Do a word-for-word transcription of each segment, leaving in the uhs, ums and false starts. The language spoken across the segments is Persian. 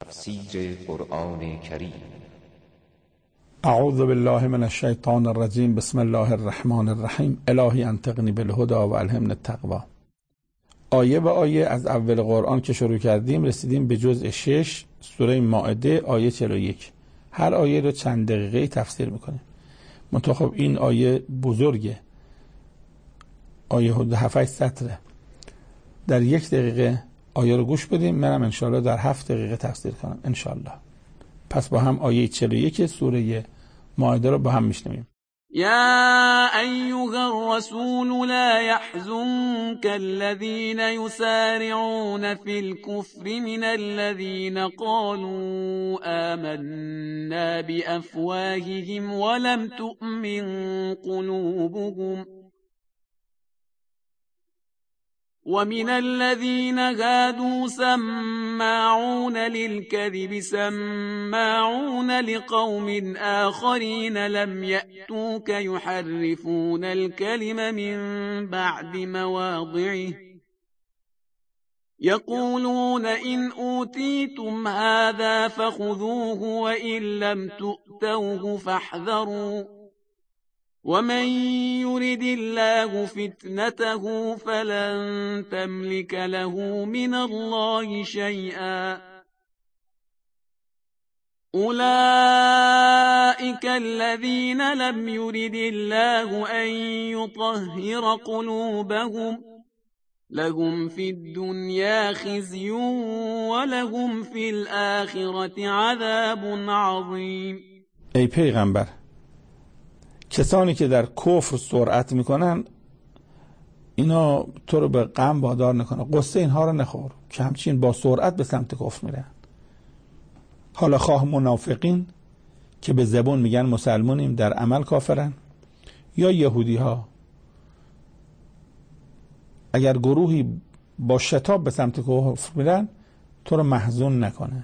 تفسیر قرآن کریم. اعوذ بالله من الشیطان الرجیم. بسم الله الرحمن الرحیم. الهی انطقنی بالهدی و الهمنی التقوی. آیه به آیه از اول قرآن که شروع کردیم رسیدیم به جزء شش سوره مائده آیه چهل و یک. هر آیه رو چند دقیقه تفسیر میکنیم. منتها این آیه بزرگه، آیه حدود هفت سطره. در یک دقیقه آیه رو گوش بدیم، منم انشاءالله در هفت دقیقه تفسیر کنم انشاءالله. پس با هم آیه چهل و یک سوره مائده رو با هم میشنویم. يا أيها الرسول لا يحزنك الذين يسارعون في الكفر من الذين قالوا آمنا بأفواههم ولم تؤمن قلوبهم ومن الذين هادوا سماعون للكذب سماعون لقوم آخرين لم يأتوك يحرفون الكلم من بعد مواضعه يقولون إن أوتيتم هذا فخذوه وإن لم تؤتوه فاحذروا ومن يرد الله فتنته فلن تملك له من الله شيئا أولئك الذين لم يرد الله أن يطهر قلوبهم لهم في الدنيا خزي ولهم في الآخرة عذاب عظيم. ای پیغمبر، کسانی که در کفر سرعت میکنن اینا تو رو به غم وادار نکنه، قصه اینها رو نخور که همچین با سرعت به سمت کفر میرن. حالا خواه منافقین که به زبان میگن مسلمانیم در عمل کافرن، یا یهودی ها، اگر گروهی با شتاب به سمت کفر میرن تو رو محزون نکنه.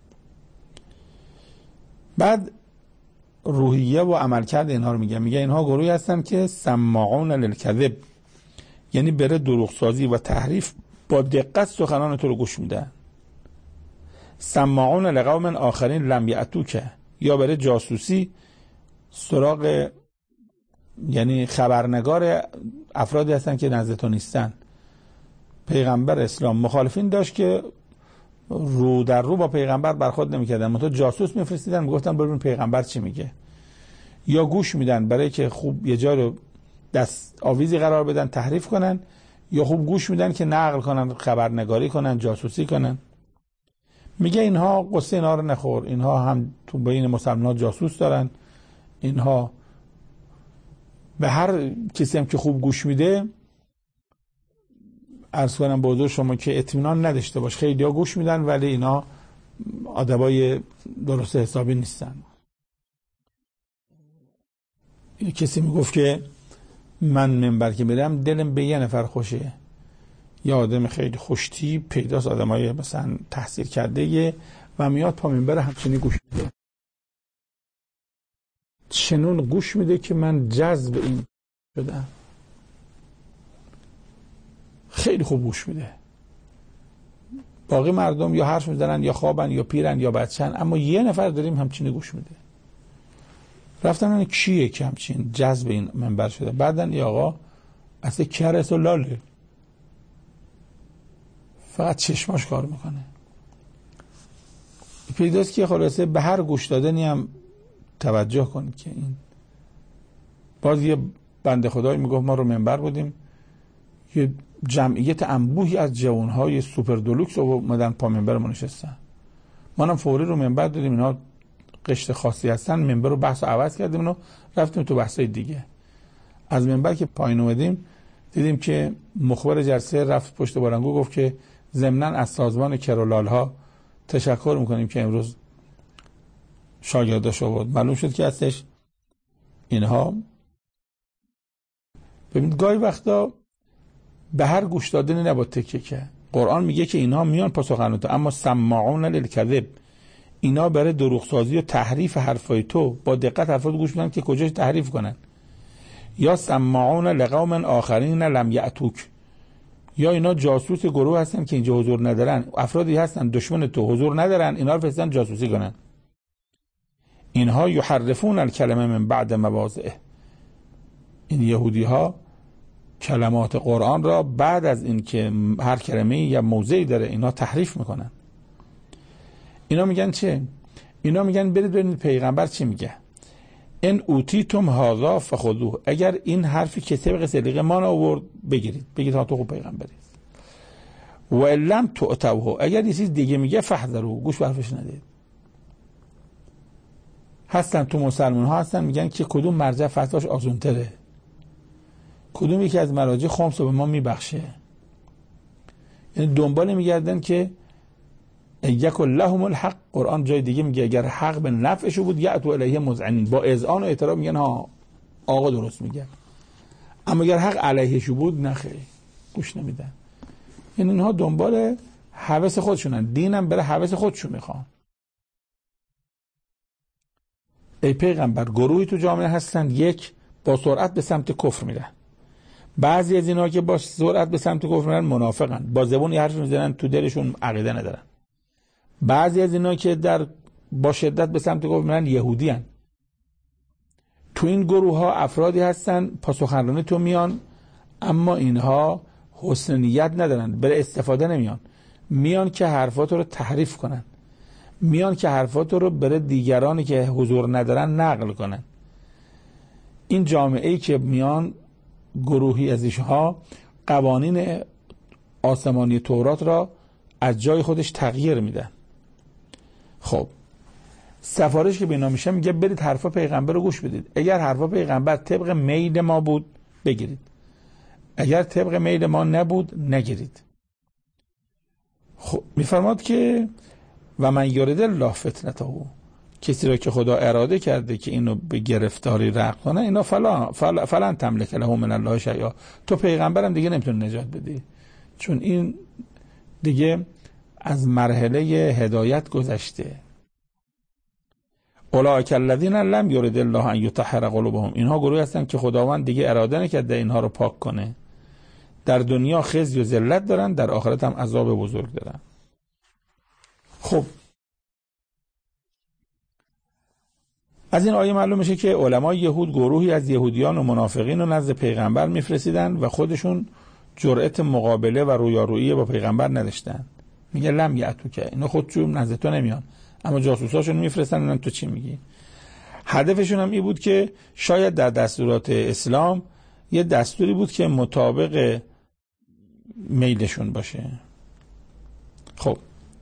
بعد روحیه و عملکرد اینها رو میگه میگه اینها گروهی هستن که سماعون للکذب، یعنی بره دروغسازی و تحریف با دقت سخنان تو رو گوش میدن. سماعون لقوم آخرین لم یأتوک، یا بره جاسوسی سراغ، یعنی خبرنگار افرادی هستن که نزد تو نیستن. پیغمبر اسلام مخالفین داشت که رو در رو با پیغمبر برخورد نمی‌کردن، منتها جاسوس می‌فرستیدن میگفتن ببین پیغمبر چی میگه، یا گوش میدن برای که خوب یه جا رو دست آویزی قرار بدن تحریف کنن، یا خوب گوش میدن که نقل کنن، خبرنگاری کنن، جاسوسی کنن. میگه اینها قصه اینا رو نخور، اینها هم تو بین مسلمان‌ها جاسوس دارن، اینها به هر کسی هم که خوب گوش میده عرض کنم به حضور شما که اطمینان نداشته باش. خیلی ها گوش میدن ولی اینا آدمای درست حسابی نیستن. یه کسی میگفت که من منبر که میرم دلم به یه نفر خوشه، یه آدم خیلی خوشتی پیداست، آدمای مثلا تحصیل کرده یه و میاد پا منبر همچنین گوش میده، چنون گوش میده که من جذب این شدم. خیلی خوب گوش میده. باقی مردم یا حرف میزنن یا خوابن یا پیرن یا بچن، اما یه نفر داریم همچین گوش میده. رفتن من کیه که همچین جذب این منبر شده؟ بعدن ای آقا اصلا کرس و لاله، فقط چشماش کار میکنه. پیداست که خلاصه به هر گوش دادنی هم توجه کنید که این. باز یه بنده خدایی میگفت ما رو منبر بودیم، یه جمعیت انبوهی از جوانهای سوپر دلوکس اومدن پا منبر ما نشستن. ما هم فوری رو منبر دادیم، اینا قشت خاصی هستن، منبر رو بحث عوض کردیم و رفتیم تو بحثای دیگه. از منبر که پایین اومدیم دیدیم که مخبر جلسه رفت پشت بارنگو گفت که ضمناً از سازمان کرولال ها تشکر میکنیم که امروز شاگرداش آورد. معلوم شد که هستش اینها. ببینید گاهی وقتا به هر گوش دادنی نباید تکیه کرد. قرآن میگه که اینها میان پاسخ تو، اما سماعون للکذب، اینا برای دروغسازی و تحریف حرفای تو با دقت حرفات گوش میدن که کجاش تحریف کنن. یا سماعون لقوم آخرین لم یأتوک، یا اینا جاسوس گروه هستن که اینجا حضور ندارن، افرادی هستن دشمن تو حضور ندارن، اینا رو فرستن جاسوسی کنن. اینها یحرفون الکلمه من بعد مواضعه، این یهودی ها کلمات قرآن را بعد از این که هر کلمه یا موضعی داره اینا تحریف میکنن. اینا میگن چه؟ اینا میگن برید ببینید پیغمبر چی میگه. ان اوتیتم هذا فخذوه، اگر این حرفی که طبق سلیقه ما آورد بگیرید، بگید ها تو خوب پیغمبری. و ان لم تؤتوه، اگر یه چیز دیگه میگه فحذروا، گوش به حرفش ندید. هستن تو مسلمان ها هستن میگن که کدوم مرجع فتواش آسونتره، کدوم یکی از مراجع خمس رو به ما میبخشه. یعنی دنبال میگردن که یک لهم الحق. قرآن جای دیگه میگه اگر حق به نفعشو بود یأتوا الیه مذعنین، با اذعان و اعتراف میگن ها آقا درست میگه، اما اگر حق علیهشو بود نه خیر، گوش نمیدن. یعنی اینها دنبال هوس خودشونن، دینم برای هوس خودشون میخوان. ای پیغمبر گروهی تو جامعه هستن، یک با سرعت به سمت کفر میرن. بعضی از اینا که با سرعت به سمت کفر میرن منافقن، با زبون یه حرف میزنن تو دلشون عقیده ندارن. بعضی از اینا که در با شدت به سمت کفر میرن یهودی هن. تو این گروه ها افرادی هستن پاسخنرانی تو میان، اما اینها حسن نیت ندارن، برای استفاده نمیان، میان که حرفات رو تحریف کنن، میان که حرفات رو برای دیگرانی که حضور ندارن نقل کنن. این جامعه‌ای که میان گروهی از ایشها قوانین آسمانی تورات را از جای خودش تغییر میدن. خب سفارش که به اینا میشه میگه برید حرفا پیغمبر رو گوش بدید. اگر حرفا پیغمبر طبق میل ما بود بگیرید، اگر طبق میل ما نبود نگیرید. خب میفرماد که و من یرید الله فتنته، کسی را که خدا اراده کرده که اینو به گرفتاری رغب کنه، اینا فلا فلا فلن تملک له من الله شیئا، تو پیغمبرم دیگه نمیتونه نجات بدی، چون این دیگه از مرحله هدایت گذشته. اولئک الذین لم یرد الله ان یطهر قلوبهم، اینها گروهی هستن که خداوند دیگه اراده نکرده اینها رو پاک کنه. در دنیا خزی و ذلت دارن، در آخرت هم عذاب بزرگ دارن. خب از این آیه معلوم میشه که علمای یهود گروهی از یهودیان و منافقین رو نزد پیغمبر میفرستیدن و خودشون جرأت مقابله و رویارویی با پیغمبر نداشتن. میگه لم یأتو، که اینا خودشون نزد تو نمیان، اما جاسوساشون میفرستن اونم تو چی میگی. هدفشون هم این بود که شاید در دستورات اسلام یه دستوری بود که مطابق میلشون باشه. خب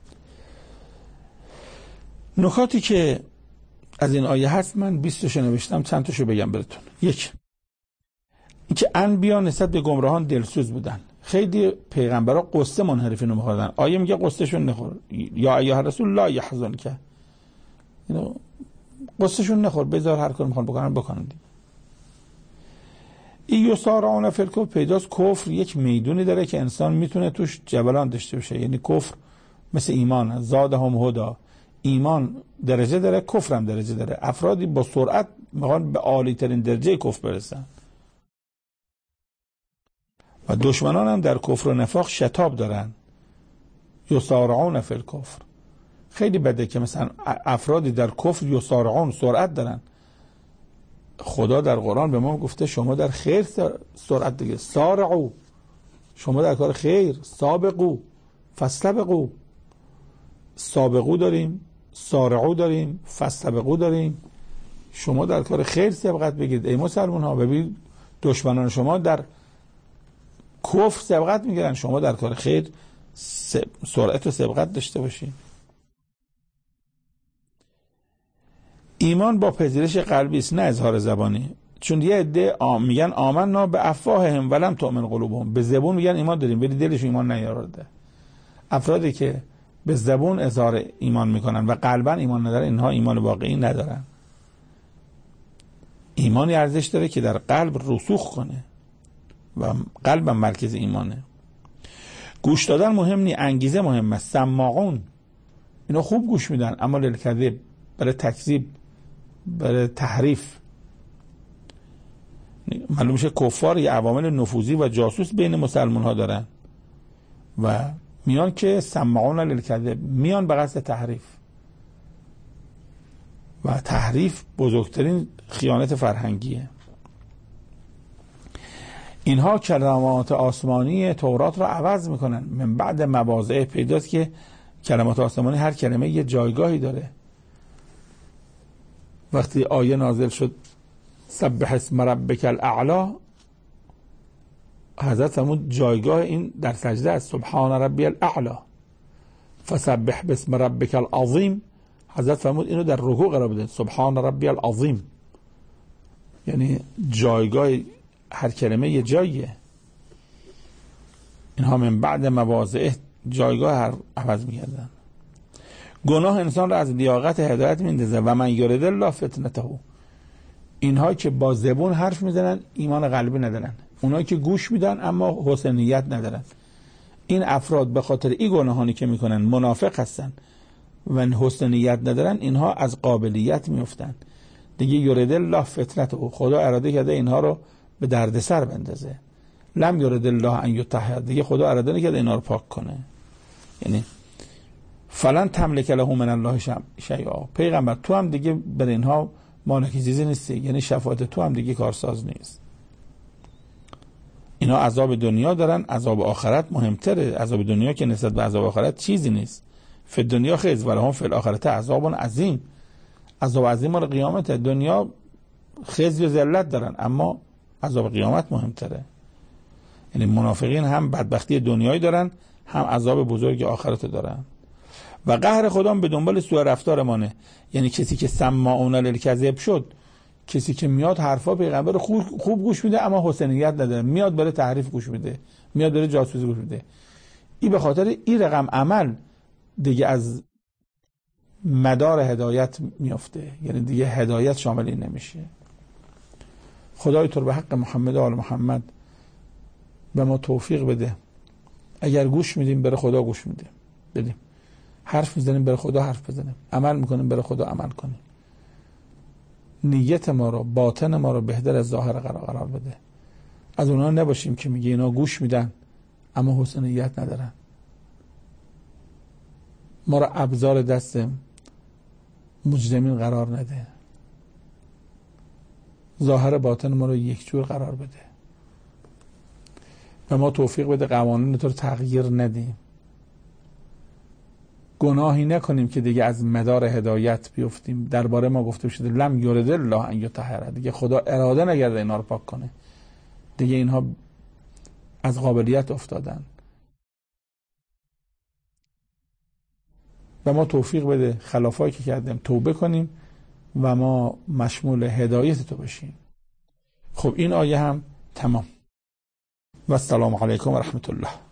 نکاتی که از این آیه هست من بیست تاشو نوشتم، چند تاشو بگم براتون. یک، اینکه انبیا نسبت به گمراهان دلسوز بودن. خیلی پیغمبرا قصه منحرفین رو می‌خوردن. آیه میگه قصهشون نخور، یا ایها الرسول لا یحزن که، اینو قصهشون نخور، بذار هر کار میخوان بکنن بکنن. این یسارعون فی الکفر، پیداست کفر یک میدونی داره که انسان میتونه توش جبلان داشته باشه. یعنی کفر مثل ایمان، زادهم هدا، ایمان درجه داره، کفر هم درجه داره. افرادی با سرعت میخوان به عالی ترین درجه کفر برسن و دشمنان هم در کفر و نفاق شتاب دارن. یسارعون فی الکفر، خیلی بده که مثلا افرادی در کفر یسارعون سرعت دارن. خدا در قرآن به ما گفته شما در خیر سرعت دیگه، سارعو، شما در کار خیر، سابقو فاستبقو، سابقو داریم، سارعو داریم، فاستبقو داریم. شما در کار خیر سبقت بگیرید. ای مسلمان ها، ببینید دشمنان شما در کفر سبقت میگیرن، شما در کار خیر سرعت و سبقت داشته باشید. ایمان با پذیرش قلبی است، نه اظهار زبانی. چون یه عده آم میگن آمنا به افواههم ولم تؤمن قلوبهم، به زبون میگن ایمان داریم ولی دلش ایمان نیارده. افرادی که به زبون اظهار ایمان میکنن و قلبا ایمان ندارن، اینها ایمان واقعی ندارن. ایمانی ارزش داره که در قلب رسوخ کنه و قلب مرکز ایمانه. گوش دادن مهم نی، انگیزه مهم است. سماعون، اینا خوب گوش میدن اما للکذب، برای تکذیب، برای تحریف. معلوم میشه کفار یه عوامل نفوذی و جاسوس بین مسلمان ها دارن. و میان که سمعون للکذب، میان به قصد تحریف و تحریف بزرگترین خیانت فرهنگیه. اینها کلمات آسمانی تورات را عوض میکنن. من بعد مواضع پیداست که کلمات آسمانی هر کلمه یه جایگاهی داره. وقتی آیه نازل شد سبح اسم ربک الاعلی، حضرت فرمود جایگاه این در سجده است، سبحان ربی الاعلی. فسبح باسم ربک العظیم، حضرت فرمود اینو در رکوع قرار بده، سبحان ربی العظیم. یعنی جایگاه هر کلمه یه جاییه. اینها من بعد مواضع جایگاه هر عوض می‌کردن. گناه انسان را از لیاقت هدایت میندازه. و من یرد الله فتنته، اینها که با زبون حرف میزنن ایمان قلبی ندارن، اونایی که گوش میدن اما حسن نیت ندارن. این افراد به خاطر این گناهانی که میکنن منافق هستن و حسن نیت ندارن، اینها از قابلیت میفتن. دیگه یرد الله فتنته، خدا اراده کرده اینها رو به دردسر بندازه. لم یرد الله ان یطهر، دیگه خدا اراده نکرده اینها رو پاک کنه. یعنی فلن تملک له من الله شیئا، پیغمبر تو هم دیگه بر اینها مالکی چیزی نیستی، یعنی شفاعت تو هم دیگه کارساز نیست. اینا عذاب دنیا دارن، عذاب آخرت مهمتره. عذاب دنیا که نسبت به عذاب آخرت چیزی نیست. فی دنیا خزی و لهم فی الاخرة عذاب عظیم، عذاب عظیم مال قیامت. دنیا خزی و ذلت دارن اما عذاب قیامت مهمتره. یعنی منافقین هم بدبختی دنیایی دارن، هم عذاب بزرگ آخرت دارن. و قهر خدا به دنبال سوء رفتار مانه. یعنی کسی که سماعون للکذب شد، کسی که میاد حرفا پیغمبر خوب, خوب گوش میده اما حسنیت نداره، میاد برای تحریف گوش میده، میاد برای جاسوسی گوش میده. این به خاطر این رقم عمل دیگه از مدار هدایت میفته، یعنی دیگه هدایت شامل این نمیشه. خدای تو به حق محمد و آل محمد به ما توفیق بده. اگر گوش میدیم برای خدا گوش میدیم بدیم، حرف میزنیم برای خدا حرف بزنیم، عمل میکنیم برای خدا عمل کنیم. نیت ما رو، باطن ما رو بهتر از ظاهر قرار قرار بده. از اونها نباشیم که میگه اینا گوش میدن اما حسن نیت ندارن. ما رو ابزار دست مجرمین قرار نده. ظاهر باطن ما رو یک جور قرار بده. و ما توفیق بده قوانین تو رو تغییر ندیم. گناهی نکنیم که دیگه از مدار هدایت بیفتیم. درباره ما گفته شده لم یرد الله ان یطهر، دیگه خدا اراده نکرده اینا رو پاک کنه، دیگه اینها از قابلیت افتادن. و ما توفیق بده خلافایی که کردیم توبه کنیم و ما مشمول هدایت تو بشیم. خب این آیه هم تمام. و السلام علیکم و رحمت الله.